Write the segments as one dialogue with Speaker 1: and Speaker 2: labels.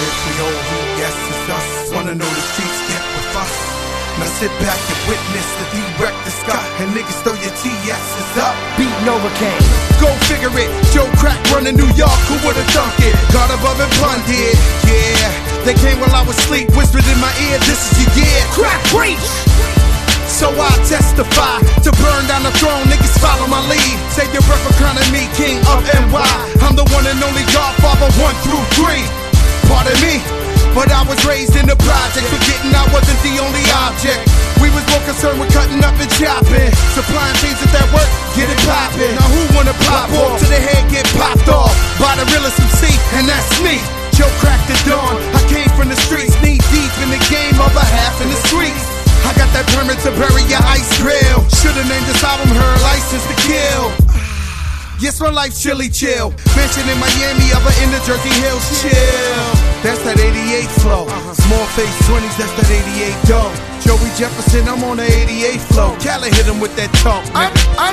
Speaker 1: if we hold heat, yes, it's us. Wanna know the streets get with us. Now sit back and witness the D-wreck the sky. And niggas throw your TS's up.
Speaker 2: Beat Novocaine.
Speaker 1: Go figure it. Joe Crack running New York, who would've thunk it? God above and blunted, yeah. They came while I was asleep, whispered in my ear, this is your year.
Speaker 2: Crack preach.
Speaker 1: So I testify to burn down the throne, niggas follow my lead. Save your breath for crowning me king of NY. I'm the one and only Godfather 1 through 3. Pardon me, but I was raised in the project, forgetting I wasn't the only object. We was more concerned with cutting up and chopping, supplying things that work, get it poppin'. Now who wanna pop off to the head, get popped off by the realest MC, and that's me. Joe Crack the Dawn, I came from the streets, knee deep in the game, other half in the streets. I got that permit to bury your ice grill. Should've named this album Her License to Kill. Yes, my life's chilly chill. Mansion in Miami, other in the Jersey Hills, chill. That's that 88 flow. Small face 20s, that's that 88 dough. Joey Jefferson, I'm on the 88 flow. Cali hit him with that talk. I'm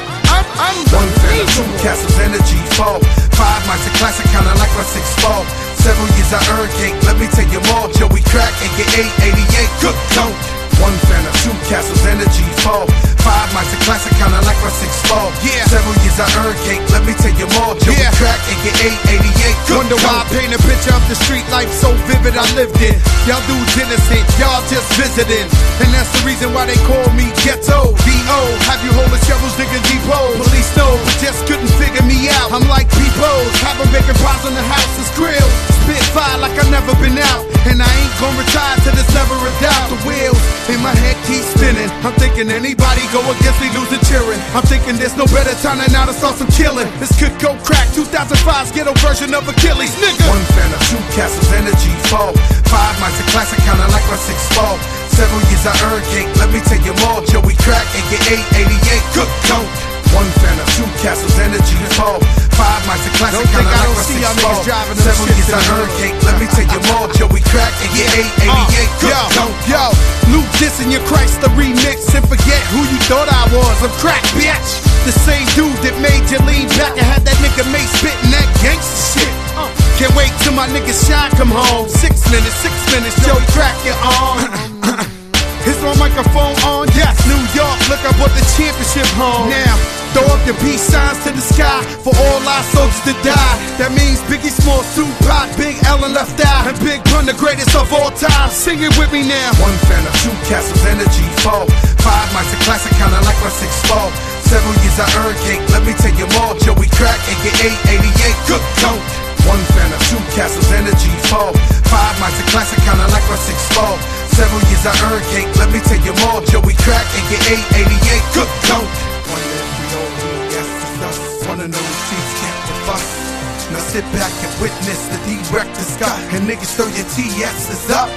Speaker 1: one fan of 2 Castles Energy 4. 5 mics a classic, kinda like my 6-4. Several years I earned cake, let me tell you more. Joey Crack, aka 88, good coat. One fan of 2 Castles Energy 4. 5 mics a classic, kinda like my 6-4. Yeah. Several years I earned cake, let me tell you more. Joey Crack, aka 88, good. Wonder why I paint a picture of the street life so vivid I lived it. Y'all dudes innocent, y'all just visiting. And that's the reason why they call me Ghetto D.O. Have you holding shovels, digging depots? Police know, but just couldn't figure me out. I'm like P-Pose, have them baking pies on the house's grill. Spit fire like I've never been out. And I ain't gon' retire till there's never a doubt. The wheels in my head keep spinning. I'm thinking anybody go against me losing cheering. I'm thinking there's no better time than now to start some killing. This could go crack 2005's ghetto version of Achilles, nigga. One fan of 2 Castles Energy 4. 5 mics a classic, kinda like my 6-4. Several years I earned cake, let me tell you more. Joey Crack, aka 88, good coat. One fan of 2 Castles Energy 4. 5 mics a classic, kinda like my 6-4. Several years I earned cake, let me tell you more. Joey Crack, aka 88, good coat. Yo, Luke dissing your Christ the remix and forget who you thought I was. I'm Crack, bitch. The same dude that made you lean back and had that nigga Mate spitting that gangsta shit. Can't wait till my nigga Shine come home. 6 minutes, Joey Crack, you're on. Is my microphone on? Yes, New York, look, I brought the championship home. Now, throw up your peace signs to the sky for all our soldiers to die. That means Biggie Smalls, Tupac, Big L and Left Eye, and Big Pun, the greatest of all time. Sing it with me now. One fan of 2 Castles Energy 4. 5 mics a classic, kinda like my 6-4. Several years I earned cake, let me tell you more. Joey Crack, aka 88, good coat. One fan of 2 Castles Energy 4. 5 mics a classic, kinda like my 6-4. Several years I earned cake, let me tell you more. Joey Crack, aka 88, good coat. Wonder if we hold heat, yes, it's us. Wanna know the streets can't with us. Now sit back and witness the D-wreck the sky. And niggas throw your TS's up.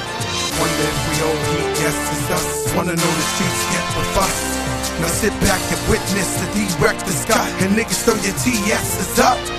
Speaker 1: Wonder if we hold heat, yes, it's us. Wanna know the streets can't with us. Now sit back and witness the D-wreck the sky. And niggas throw your TS's up.